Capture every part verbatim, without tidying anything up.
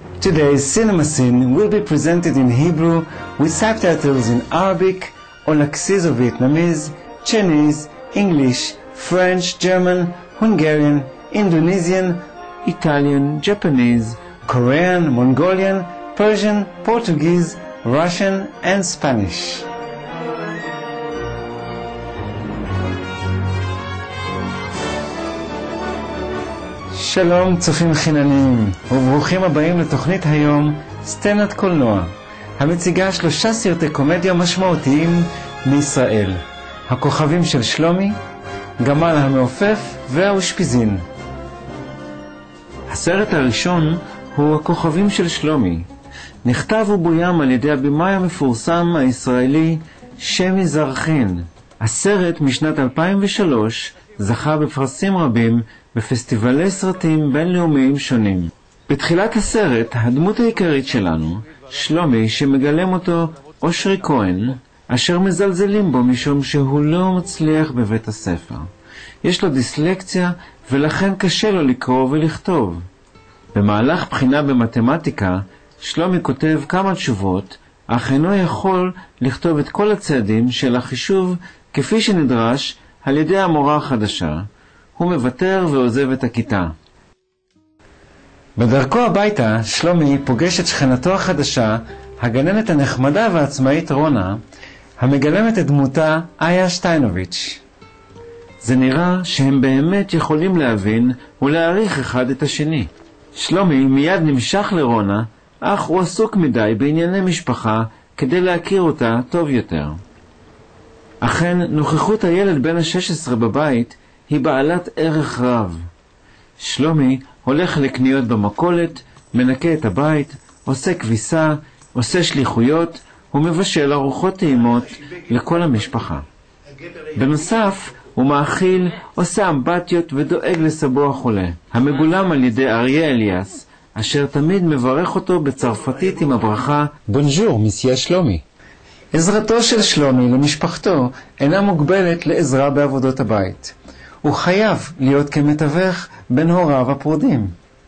Today's cinema scene will be presented in Hebrew with subtitles in Arabic, Olaxizo Vietnamese, Chinese, English, French, German, Hungarian, Indonesian, Italian, Japanese, Korean, Mongolian, Persian, Portuguese, Russian, and Spanish. שלום צופים חינניים, וברוכים הבאים לתוכנית היום סצנת קולנוע, המציגה שלושה סרטי קומדיה משמעותיים מישראל: הכוכבים של שלומי, גמל המעופף והאושפיזין. הסרט הראשון הוא הכוכבים של שלומי. נכתב ובוים על ידי הבמאי המפורסם הישראלי שמי זרחין. הסרט משנת אלפיים ושלוש זכה בפרסים רבים בפסטיבלי סרטים בינלאומיים שונים. בתחילת הסרט, הדמות העיקרית שלנו, שלומי, שמגלם אותו אושרי כהן, אשר מזלזלים בו משום שהוא לא מצליח בבית הספר. יש לו דיסלקציה ולכן קשה לו לקרוא ולכתוב. במהלך בחינה במתמטיקה, שלומי כותב כמה תשובות, אך אינו יכול לכתוב את כל הצעדים של החישוב כפי שנדרש על ידי המורה החדשה. הוא מוותר ועוזב את הכיתה. בדרכו הביתה, שלומי פוגש את שכנתו החדשה, הגננת הנחמדה והעצמאית רונה, המגלמת את דמותה איה שטיינוביץ'. זה נראה שהם באמת יכולים להבין ולהעריך אחד את השני. שלומי מיד נמשך לרונה, אך הוא עסוק מדי בענייני משפחה כדי להכיר אותה טוב יותר. אכן, נוכחות הילד בן ה-שש עשרה בבית היא בעלת ערך רב. שלומי הולך לקניות במכולת, מנקה את הבית, עושה כביסה, עושה שליחויות ומבשל ארוחות טעימות לכל המשפחה. בנוסף, הוא מאכיל, עושה אמבטיות ודואג לסבו החולה, המגולם על ידי אריה אליאס, אשר תמיד מברך אותו בצרפתית עם הברכה בונז'ור מסיה שלומי. עזרתו של שלומי למשפחתו אינה מוגבלת לעזרה בעבודות הבית. הוא חייב להיות כמתווך בין הוריו הפרודים.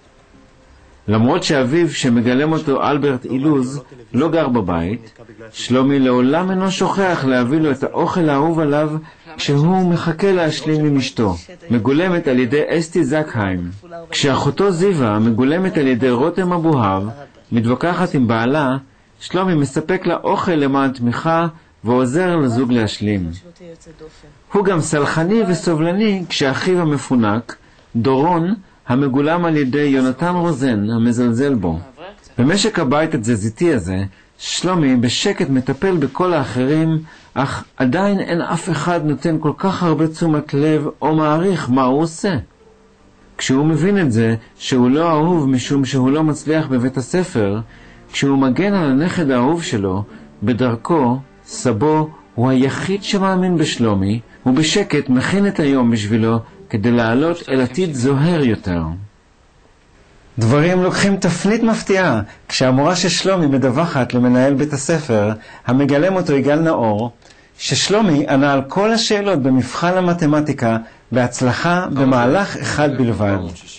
למרות שאביו שמגלם אותו אלברט אילוז לא גר בבית, שלומי לעולם אינו שוכח להביא לו את האוכל האהוב עליו כשהוא מחכה להשלים עם אשתו, מגולמת על ידי אסתי זקהיים. כשאחותו זיווה, מגולמת על ידי רותם אבוהב, מתווכחת עם בעלה, שלומי מספק לה אוכל למען תמיכה ועוזר לזוג להשלים. הוא גם סלחני וסובלני כשאחיו המפונק, דורון, המגולם על ידי יונתן רוזן, המזלזל בו. במשק הבית התזזיתי הזה, שלומי בשקט מטפל בכל האחרים, אך עדיין אין אף אחד נותן כל כך הרבה תשומת לב או מעריך מה הוא עושה. כשהוא מבין את זה שהוא לא אהוב משום שהוא לא מצליח בבית הספר, כשהוא מגן על הנכד האהוב שלו, בדרכו, סבו הוא היחיד שמאמין בשלומי, הוא בשקט מכין את היום בשבילו כדי לעלות אל עתיד זוהר יותר. דברים לוקחים תפנית מפתיעה כשהמורה של שלומי מדווחת למנהל בית הספר, המגלם אותו יגאל נאור, ששלומי ענה על כל השאלות במבחן המתמטיקה בהצלחה במהלך אחד בלבד.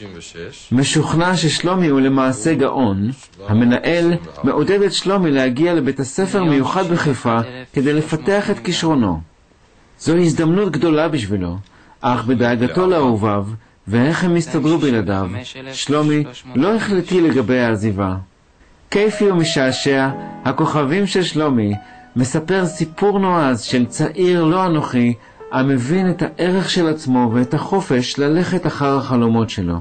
משוכנע ששלומי הוא למעשה גאון, המנהל מעודד את שלומי להגיע לבית הספר מיוחד בחיפה כדי לפתח את כישרונו. זו הזדמנות גדולה בשבילו, אך בדאגתו לאהוביו ואיך הם הסתדרו בלעדיו, שלומי לא החלטי לגבי העזיבה. כיפי ומשעשע, הכוכבים של שלומי מספר סיפור נועז של צעיר לא אנוכי המבין את הערך של עצמו ואת החופש ללכת אחר החלומות שלו.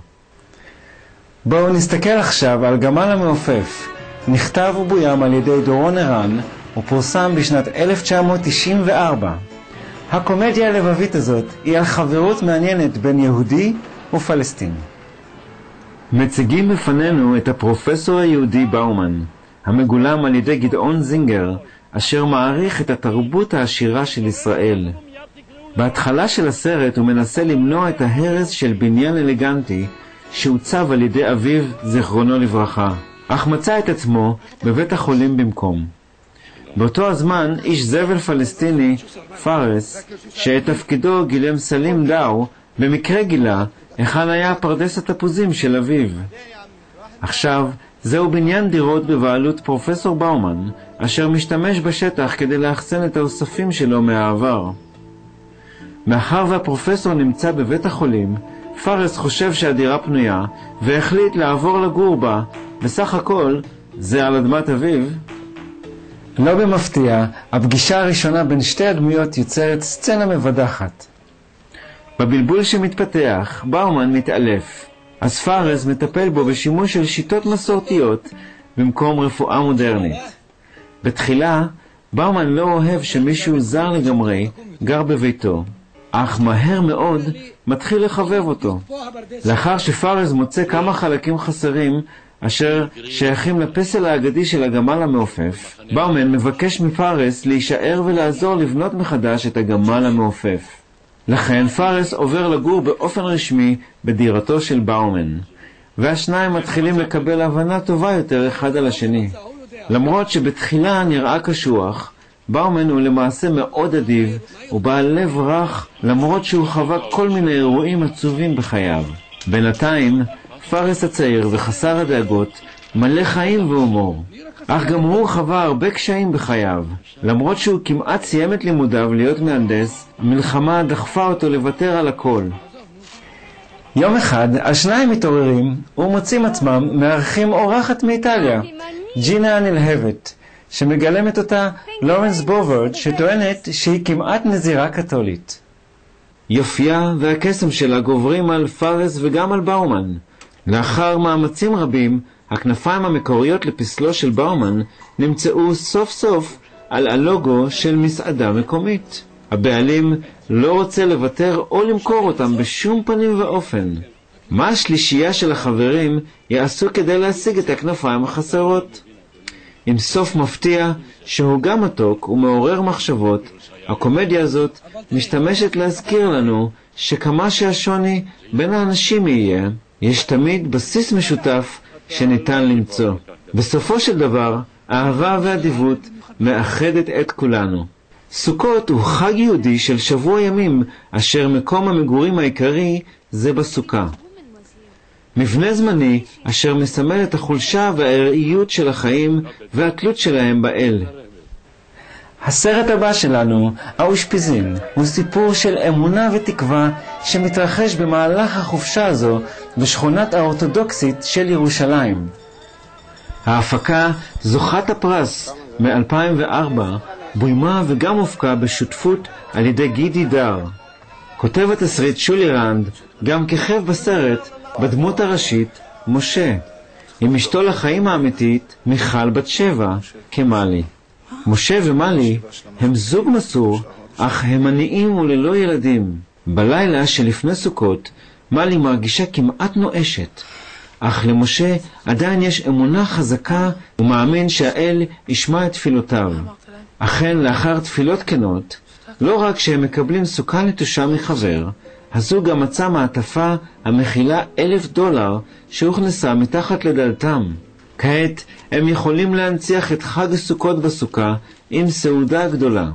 בואו נסתכל עכשיו על גמל המעופף. נכתב ובוים על ידי דורון ערן ופורסם בשנת אלף תשע מאות תשעים וארבע. הקומדיה הלבבית הזאת היא על חברות מעניינת בין יהודי ופלסטין. מציגים בפנינו את הפרופסור היהודי באומן, המגולם על ידי גדעון זינגר, אשר מעריך את התרבות העשירה של ישראל. בהתחלה של הסרט הוא מנסה למנוע את ההרס של בניין אלגנטי שהוצב על ידי אביו זיכרונו לברכה, אך מצא את עצמו בבית החולים במקום. באותו הזמן איש זבל פלסטיני, פארס, שאת תפקידו גילם סלים דאו, במקרה גילה היכן היה פרדס התפוזים של אביו. עכשיו זהו בניין דירות בבעלות פרופסור באומן, אשר משתמש בשטח כדי לאחסן את האוספים שלו מהעבר. מאחר והפרופסור נמצא בבית החולים, פארס חושב שהדירה פנויה, והחליט לעבור לגור בה. בסך הכל, זה על אדמת אביו. לא במפתיע, הפגישה הראשונה בין שתי הדמויות יוצרת סצנה מבדחת. בבלבול שמתפתח, באומן מתעלף. אז פארס מטפל בו בשימוש של שיטות מסורתיות במקום רפואה מודרנית. בתחילה, באומן לא אוהב שמישהו זר לגמרי גר בביתו, אך מהר מאוד מתחיל לחבב אותו. לאחר שפארס מוצא כמה חלקים חסרים אשר שייכים לפסל האגדי של הגמל המעופף, באומן מבקש מפארס להישאר ולעזור לבנות מחדש את הגמל המעופף. לכן פארס עובר לגור באופן רשמי בדירתו של באומן, והשניים מתחילים לקבל הבנה טובה יותר אחד על השני. למרות שבתחילה נראה קשוח, באומן הוא למעשה מאוד אדיב ובעל לב רך, למרות שהוא חווה כל מיני אירועים עצובים בחייו. בינתיים, פארס הצעיר וחסר הדאגות מלא חיים והומור, אך גם הוא חווה הרבה קשיים בחייו. למרות שהוא כמעט סיים את לימודיו להיות מהנדס, המלחמה דחפה אותו לוותר על הכל. יום אחד, השניים מתעוררים ומוצאים עצמם מארחים אורחת מאיטליה, ג'ינה הנלהבת, שמגלמת אותה לורנס בוברד, שטוענת שהיא כמעט נזירה קתולית. יופייה והקסם שלה גוברים על פארס וגם על באומן. לאחר מאמצים רבים, הכנפיים המקוריות לפסלו של באומן נמצאו סוף סוף על הלוגו של מסעדה מקומית. הבעלים לא רוצה לוותר או למכור אותם בשום פנים ואופן. מה השלישייה של החברים יעשו כדי להשיג את הכנפיים החסרות? עם סוף מפתיע שהוא גם מתוק ומעורר מחשבות, הקומדיה הזאת משתמשת להזכיר לנו שכמה שהשוני בין האנשים יהיה, יש תמיד בסיס משותף שניתן למצוא. בסופו של דבר, האהבה והאדיבות מאחדת את כולנו. סוכות הוא חג יהודי של שבוע ימים, אשר מקום המגורים העיקרי זה בסוכה. מבנה זמני אשר מסמל את החולשה והארעיות של החיים והתלות שלהם באל. הסרט הבא שלנו, האושפיזין, הוא סיפור של אמונה ותקווה שמתרחש במהלך החופשה הזו בשכונת האורתודוקסית של ירושלים. ההפקה זוכת הפרס מ-אלפיים וארבע בוימה וגם הופקה בשותפות על ידי גידי דר. כותב התסריט שולי רנד גם כיכב בסרט בדמות הראשית משה, עם אשתו לחיים האמיתית מיכל בת שבע כמלי. משה ומלי הם זוג מסור, אך הם עניים וללא ילדים. בלילה שלפני סוכות, מלי מרגישה כמעט נואשת, אך למשה עדיין יש אמונה חזקה ומאמין שהאל ישמע את תפילותיו. אכן, לאחר תפילות כנות, לא רק שהם מקבלים סוכה נטושה מחבר, הזוג גם מצא מעטפה המכילה אלף דולר שהוכנסה מתחת לדלתם. כעת הם יכולים להנציח את חג הסוכות בסוכה עם סעודה גדולה.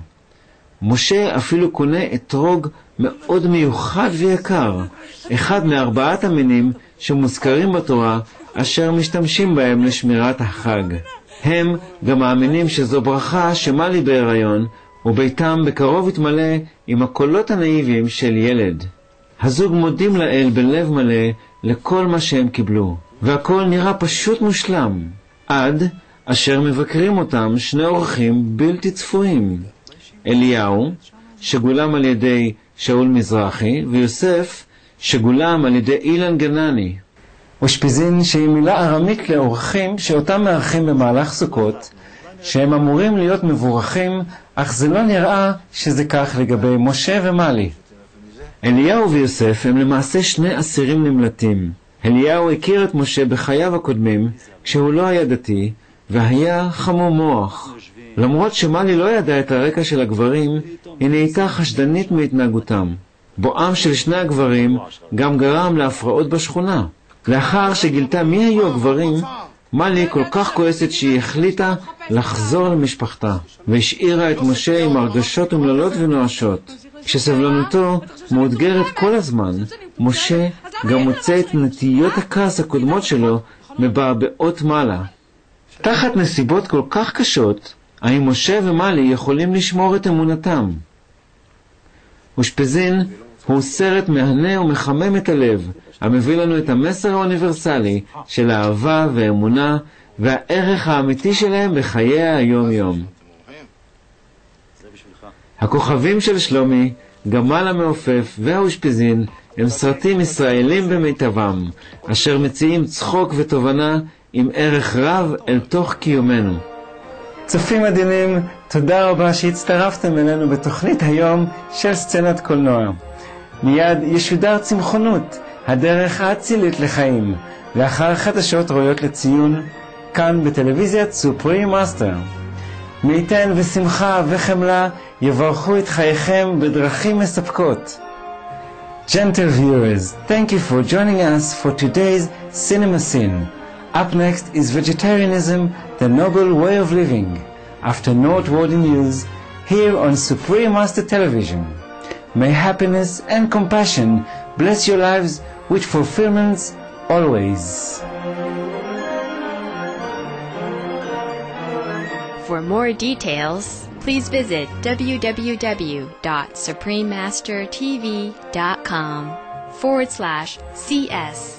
משה אפילו קונה אתרוג מאוד מיוחד ויקר, אחד מארבעת המינים שמוזכרים בתורה אשר משתמשים בהם לשמירת החג. הם גם מאמינים שזו ברכה שמלי בהיריון, וביתם בקרוב יתמלא עם הקולות הנאיבים של ילד. הזוג מודים לאל בלב מלא לכל מה שהם קיבלו, והכל נראה פשוט מושלם, עד אשר מבקרים אותם שני אורחים בלתי צפויים, אליהו, שגולם על ידי שאול מזרחי, ויוסף, שגולם על ידי אילן גנני. אושפיזין שהיא מילה ארמית לאורחים שאותם מארחים במהלך סוכות, שהם אמורים להיות מבורכים, אך זה לא נראה שזה כך לגבי משה ומלי. אליהו ויוסף הם למעשה שני אסירים נמלטים. אליהו הכיר את משה בחייו הקודמים, כשהוא לא היה דתי, והיה חמום מוח. למרות שמלי לא ידע את הרקע של הגברים, היא נהייתה חשדנית מהתנהגותם. בואם של שני הגברים גם גרם להפרעות בשכונה. לאחר שגילתה מי היו הגברים, מלי כל כך כועסת שהיא החליטה לחזור למשפחתה, והשאירה את משה עם הרגשות אומללות ונואשות. כשסבלנותו מאותגרת כל הזמן, משה גם מוצא את נטיות הכעס הקודמות שלו מבעבעות מעלה. תחת נסיבות כל כך קשות, האם משה ומלי יכולים לשמור את אמונתם? אושפיזין הוא סרט מהנה ומחמם את הלב, המביא לנו את המסר האוניברסלי של האהבה ואמונה והערך האמיתי שלהם בחיי היום-יום. הכוכבים של שלומי, גמל המעופף והאושפיזין הם סרטים ישראלים במיטבם, אשר מציעים צחוק ותובנה עם ערך רב אל תוך קיומנו. צופים מדהימים, תודה רבה שהצטרפתם אלינו בתוכנית היום של סצנת קולנוע. מיד ישודר צמחונות, הדרך האצילית לחיים, לאחר חדשות ראויות לציון, כאן בטלוויזיית סופרים מאסטר. מי ייתן ושמחה וחמלה יברכו את חייכם בדרכים מספקות. Gentle viewers, thank you for joining us for today's Cinema Scene. Up next is Vegetarianism, the Noble Way of Living, after noteworthy news, here on Supreme Master Television. May happiness and compassion bless your lives with fulfillments always. For more details, please visit w w w dot supreme master t v dot com forward slash C S.